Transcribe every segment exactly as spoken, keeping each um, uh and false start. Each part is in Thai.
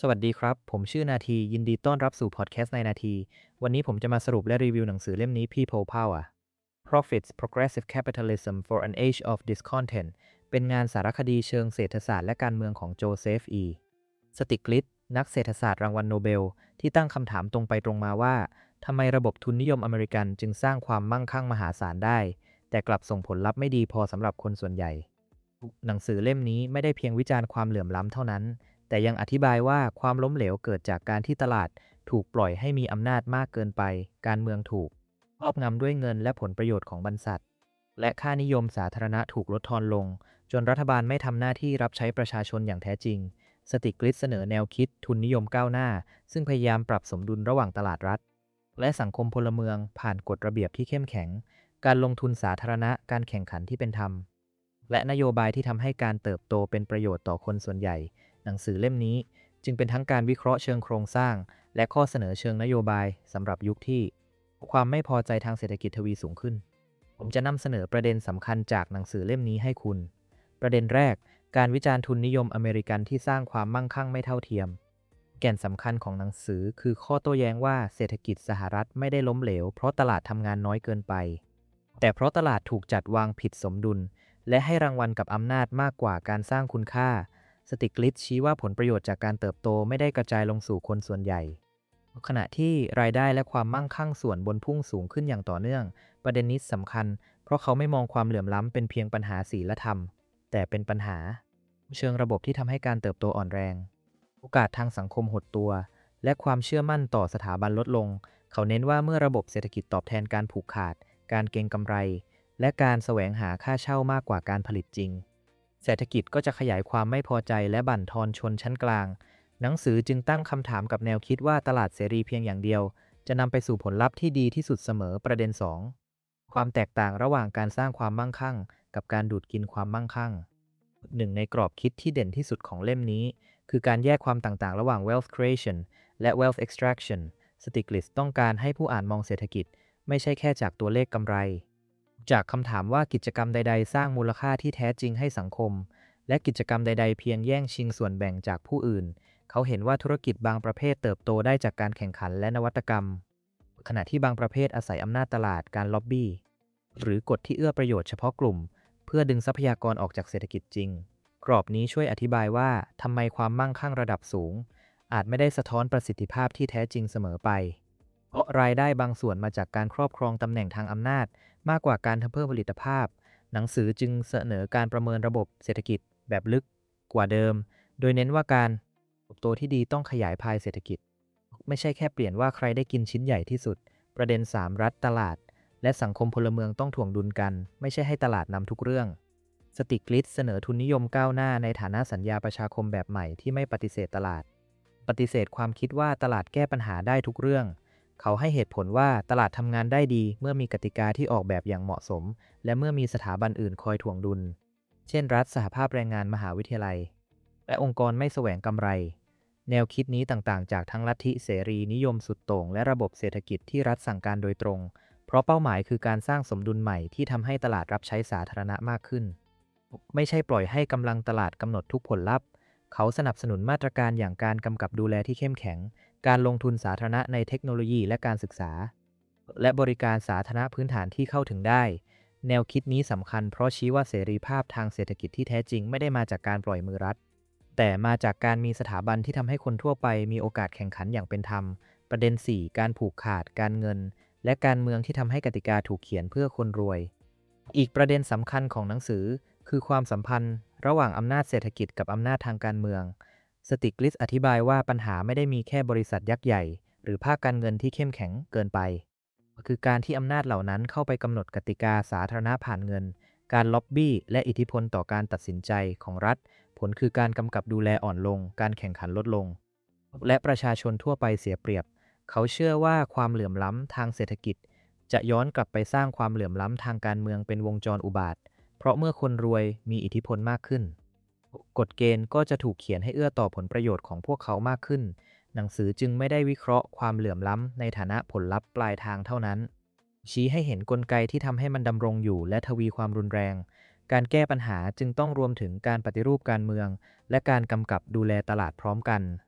สวัสดีครับ ผมชื่อนาทียินดีต้อนรับสู่พอดแคสต์ในนาที วันนี้ผมจะมาสรุปและรีวิวหนังสือเล่มนี้ People Power Profits Progressive Capitalism for an Age of Discontent เป็นงานสารคดีเชิงเศรษฐศาสตร์และการเมืองของโจเซฟอีสติกลิตนักเศรษฐศาสตร์รางวัลโนเบลที่ตั้งคำถามตรงไปตรงมาว่าทำไมระบบทุนนิยมอเมริกันจึงสร้างความมั่งคั่งมหาศาลได้แต่กลับส่งผลลัพธ์ไม่ดีพอสำหรับคนส่วนใหญ่หนังสือเล่มนี้ไม่ได้เพียงวิจารณ์ความเหลื่อมล้ำเท่านั้น แต่ยังอธิบายว่าความล้มเหลวเกิดจากการที่ตลาดถูกปล่อยให้มีอำนาจมากเกินไป การเมืองถูกครอบงำด้วยเงินและผลประโยชน์ของบรรษัท และค่านิยมสาธารณะถูกลดทอนลง จนรัฐบาลไม่ทำหน้าที่รับใช้ประชาชนอย่างแท้จริง สติกลิสเสนอแนวคิดทุนนิยมก้าวหน้า ซึ่งพยายามปรับสมดุลระหว่างตลาดรัฐ และสังคมพลเมืองผ่านกฎระเบียบที่เข้มแข็ง การลงทุนสาธารณะการแข่งขันที่เป็นธรรม และนโยบายที่ทำให้การเติบโตเป็นประโยชน์ต่อคนส่วนใหญ่ หนังสือเล่มนี้จึงเป็นทั้งการวิเคราะห์เชิงโครงสร้างและข้อเสนอเชิงนโยบายสำหรับยุคที่ความไม่พอใจทางเศรษฐกิจทวีสูงขึ้น ผมจะนำเสนอประเด็นสำคัญจากหนังสือเล่มนี้ให้คุณ ประเด็นแรกการวิจารณ์ทุนนิยมอเมริกันที่สร้างความมั่งคั่งไม่เท่าเทียม แก่นสำคัญของหนังสือคือข้อโต้แย้งว่าเศรษฐกิจสหรัฐไม่ได้ล้มเหลวเพราะตลาดทำงานน้อยเกินไปแต่เพราะตลาดถูกจัดวางผิดสมดุลและให้รางวัลกับอำนาจมากกว่าการสร้างคุณค่าสติกลิตชี้ว่าผลประโยชน์จากการเติบโตไม่ได้กระจายลงสู่คนส่วนใหญ่ขณะที่รายได้และความมั่งคั่งส่วนบนพุ่งสูงขึ้นอย่างต่อเนื่องประเด็นนี้สำคัญเพราะเขาไม่มองความเหลื่อมล้ำเป็นเพียงปัญหาศีลธรรมแต่เป็นปัญหาเชิงระบบที่ทำให้การเติบโตอ่อนแรงโอกาสทางสังคมหดตัวและความเชื่อมั่นต่อสถาบันลดลงเขาเน้นว่าเมื่อระบบเศรษฐกิจตอบแทนการผูกขาดการเก็งกำไรและการแสวงหาค่าเช่ามากกว่าการผลิตจริงเศรษฐกิจก็จะขยายความไม่พอใจและบั่นทอนชนชั้นกลางหนังสือจึงตั้งคำถามกับแนวคิดว่าตลาดเสรีเพียงอย่างเดียวจะนำไปสู่ผลลัพธ์ที่ดีที่สุดเสมอประเด็นสองความแตกต่างระหว่างการสร้างความมั่งคั่งกับการดูดกินความมั่งคั่งหนึ่งในกรอบคิดที่เด่นที่สุดของเล่มนี้คือการแยกความต่างๆระหว่าง wealth creation และ wealth extraction สติกลิสต้องการให้ผู้อ่านมองเศรษฐกิจไม่ใช่แค่จากตัวเลขกำไรจากคำถามว่ากิจกรรมใดๆสร้างมูลค่าที่แท้จริงให้สังคมและกิจกรรมใดๆเพียงแย่งชิงส่วนแบ่งจากผู้อื่นเขาเห็นว่าธุรกิจบางประเภทเติบโตได้จากการแข่งขันและนวัตกรรมขณะที่บางประเภทอาศัยอำนาจตลาดการล็อบบี้หรือกฎที่เอื้อประโยชน์เฉพาะกลุ่มเพื่อดึงทรัพยากรออกจากเศรษฐกิจจริงกรอบนี้ช่วยอธิบายว่าทำไมความมั่งคั่งระดับสูงอาจไม่ได้สะท้อนประสิทธิภาพที่แท้จริงเสมอไปเพราะรายได้บางส่วนมาจากการครอบครองตำแหน่งทางอำนาจมากกว่าการเพิ่มผลิตภาพหนังสือจึงเสนอการประเมินระบบเศรษฐกิจแบบลึกกว่าเดิมโดยเน้นว่าการเติบโตที่ดีต้องขยายพายเศรษฐกิจไม่ใช่แค่เปลี่ยนว่าใครได้กินชิ้นใหญ่ที่สุดประเด็นสามรัฐตลาดและสังคมพลเมืองต้องถ่วงดุลกันไม่ใช่ให้ตลาดนำทุกเรื่องสติกลิตเสนอทุนนิยมก้าวหน้าในฐานะสัญญาประชาคมแบบใหม่ที่ไม่ปฏิเสธตลาดปฏิเสธความคิดว่าตลาดแก้ปัญหาได้ทุกเรื่องเขาให้เหตุผลว่าตลาดทำงานได้ดีเมื่อมีกติกาที่ออกแบบอย่างเหมาะสมและเมื่อมีสถาบันอื่นคอยถ่วงดุลเช่นรัฐสหภาพแรงงานมหาวิทยาลัยและองค์กรไม่แสวงกำไรแนวคิดนี้ต่างๆจากทั้งลัทธิเสรีนิยมสุดโต่งและระบบเศรษฐกิจที่รัฐสั่งการโดยตรงเพราะเป้าหมายคือการสร้างสมดุลใหม่ที่ทำให้ตลาดรับใช้สาธารณะมากขึ้นไม่ใช่ปล่อยให้กำลังตลาดกำหนดทุกผลลัพธ์เขาสนับสนุนมาตรการอย่างการกำกับดูแลที่เข้มแข็งการลงทุนสาธารณะในเทคโนโลยีและการศึกษาและบริการสาธารณะพื้นฐานที่เข้าถึงได้แนวคิดนี้สำคัญเพราะชี้ว่าเสรีภาพทางเศรษฐกิจที่แท้จริงไม่ได้มาจากการปล่อยมือรัฐแต่มาจากการมีสถาบันที่ทำให้คนทั่วไปมีโอกาสแข่งขันอย่างเป็นธรรมประเด็นสี่การผูกขาดการเงินและการเมืองที่ทำให้กติกาถูกเขียนเพื่อคนรวยอีกประเด็นสำคัญของหนังสือคือความสัมพันธ์ระหว่างอำนาจเศรษฐกิจกับอำนาจทางการเมืองสติกลิสอธิบายว่าปัญหาไม่ได้มีแค่บริษัทยักษ์ใหญ่หรือภาคการเงินที่เข้มแข็งเกินไปคือการที่อำนาจเหล่านั้นเข้าไปกำหนดกติกาสาธารณะผ่านเงินการล็อบบี้และอิทธิพลต่อการตัดสินใจของรัฐผลคือการกำกับดูแลอ่อนลงการแข่งขันลดลงและประชาชนทั่วไปเสียเปรียบเขาเชื่อว่าความเหลื่อมล้ำทางเศรษฐกิจจะย้อนกลับไปสร้างความเหลื่อมล้ำทางการเมืองเป็นวงจรอุบาทเพราะเมื่อคนรวยมีอิทธิพลมากขึ้นกฎเกณฑ์ก็จะถูกเขียนให้เอื้อต่อผลประโยชน์ของพวกเขามากขึ้นหนังสือจึงไม่ได้วิเคราะห์ความเหลื่อมล้ำในฐานะผลลัพธ์ปลายทางเท่านั้นชี้ให้เห็นกลไกที่ทำให้มันดำรงอยู่และทวีความรุนแรงการแก้ปัญหาจึงต้องรวมถึงการปฏิรูปการเมืองและการกำกับดูแลตลาดพร้อมกัน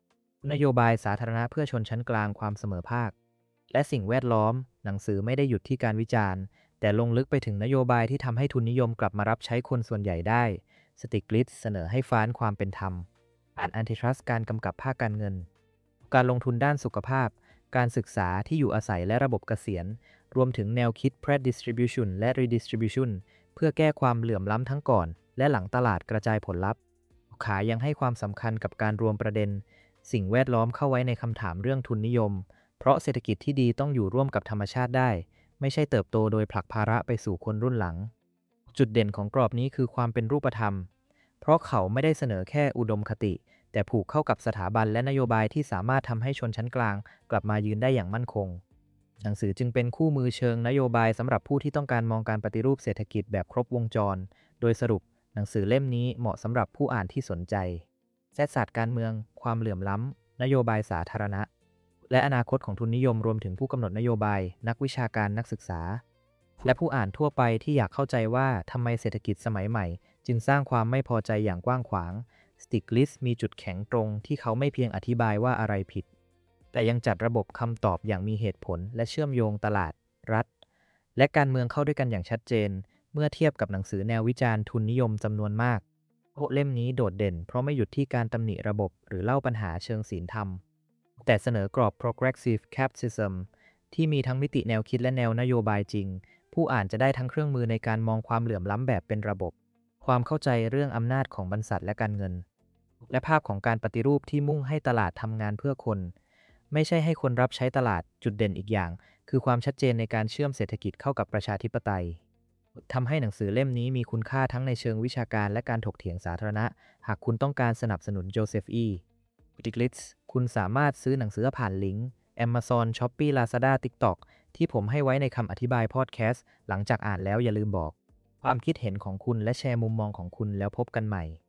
นโยบายสาธารณะเพื่อชนชั้นกลางความเสมอภาคและสิ่งแวดล้อมหนังสือไม่ได้หยุดที่การวิจารณ์แต่ลงลึกไปถึงนโยบายที่ทำให้ทุนนิยมกลับมารับใช้คนส่วนใหญ่ได้สติกลิตเสนอให้ฟ้านความเป็นธรรมอ่านแอนติทรัสการกำกับภาคการเงินการลงทุนด้านสุขภาพการศึกษาที่อยู่อาศัยและระบบเกษียณรวมถึงแนวคิด Predistribution และ Redistribution เพื่อแก้ความเหลื่อมล้ำทั้งก่อนและหลังตลาดกระจายผลลัพธ์ขายังให้ความสำคัญกับการรวมประเด็นสิ่งแวดล้อมเข้าไว้ในคำถามเรื่องทุนนิยมเพราะเศรษฐกิจที่ดีต้องอยู่ร่วมกับธรรมชาติได้ไม่ใช่เติบโตโดยผลักภาระไปสู่คนรุ่นหลังจุดเด่นของกรอบนี้คือความเป็นรูปธรรมเพราะเขาไม่ได้เสนอแค่อุดมคติแต่ผูกเข้ากับสถาบันและนโยบายที่สามารถทำให้ชนชั้นกลางกลับมายืนได้อย่างมั่นคงหนังสือจึงเป็นคู่มือเชิงนโยบายสำหรับผู้ที่ต้องการมองการปฏิรูปเศรษฐกิจแบบครบวงจรโดยสรุปหนังสือเล่มนี้เหมาะสำหรับผู้อ่านที่สนใจเศรษฐศาสตร์การเมืองความเหลื่อมล้ำนโยบายสาธารณะและอนาคตของทุนนิยมรวมถึงผู้กำหนดนโยบายนักวิชาการนักศึกษาและผู้อ่านทั่วไปที่อยากเข้าใจว่าทำไมเศรษฐกิจสมัยใหม่จึงสร้างความไม่พอใจอย่างกว้างขวางสติกลิสมีจุดแข็งตรงที่เขาไม่เพียงอธิบายว่าอะไรผิดแต่ยังจัดระบบคำตอบอย่างมีเหตุผลและเชื่อมโยงตลาดรัฐและการเมืองเข้าด้วยกันอย่างชัดเจนเมื่อเทียบกับหนังสือแนววิจารณ์ทุนนิยมจำนวนมากเล่มนี้โดดเด่นเพราะไม่หยุดที่การตำหนิระบบหรือเล่าปัญหาเชิงศีลธรรมแต่เสนอกรอบ progressive capitalism ที่มีทั้งมิติแนวคิดและแนวนโยบายจริงผู้อ่านจะได้ทั้งเครื่องมือในการมองความเหลื่อมล้ำแบบเป็นระบบความเข้าใจเรื่องอำนาจของบรรษัทและการเงินและภาพของการปฏิรูปที่มุ่งให้ตลาดทำงานเพื่อคนไม่ใช่ให้คนรับใช้ตลาดจุดเด่นอีกอย่างคือความชัดเจนในการเชื่อมเศรษฐกิจเข้ากับประชาธิปไตยทำให้หนังสือเล่มนี้มีคุณค่าทั้งในเชิงวิชาการและการถกเถียงสาธารณะหากคุณต้องการสนับสนุนโจเซฟอีดิกลิตส์คุณสามารถซื้อหนังสือผ่านลิงก์ Amazon Shopee Lazada TikTok ที่ผมให้ไว้ในคำอธิบายพอดแคสต์หลังจากอ่านแล้วอย่าลืมบอกความคิดเห็นของคุณและแชร์มุมมองของคุณแล้วพบกันใหม่